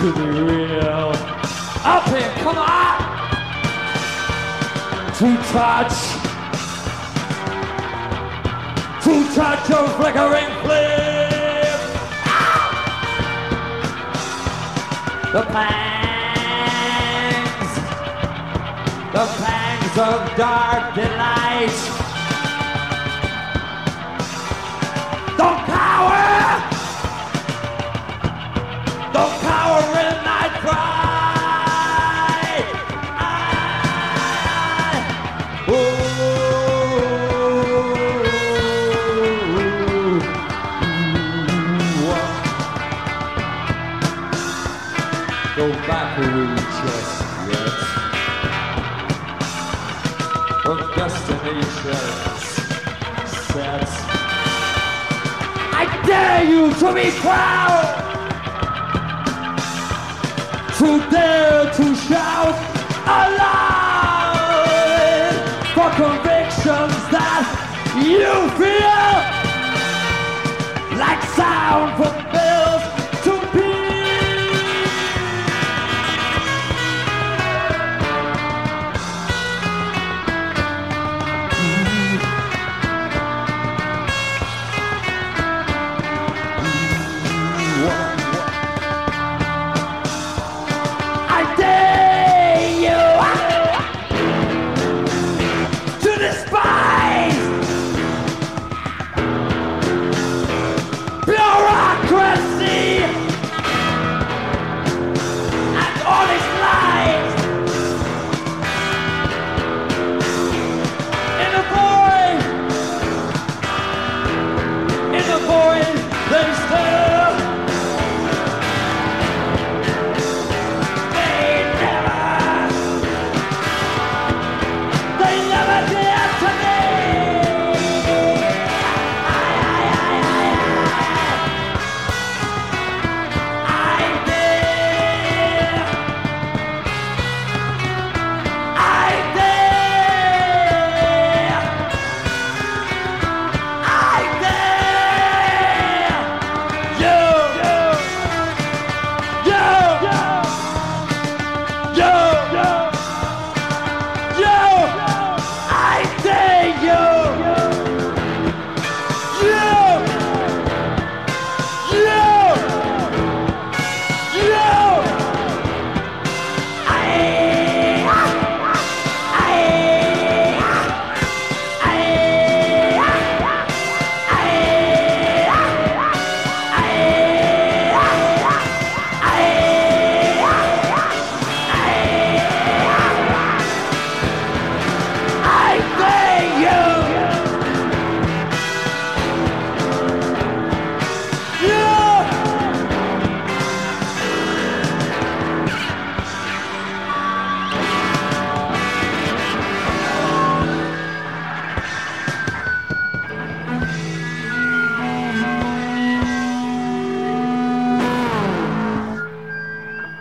to be real. Up here, come on! To touch your flickering flame. The pangs of dark delight. Don't cower in my pride. Go backward just yet. From destinations set. I dare you to be proud, to dare to shout aloud for convictions that you feel like sound from bells to Yo!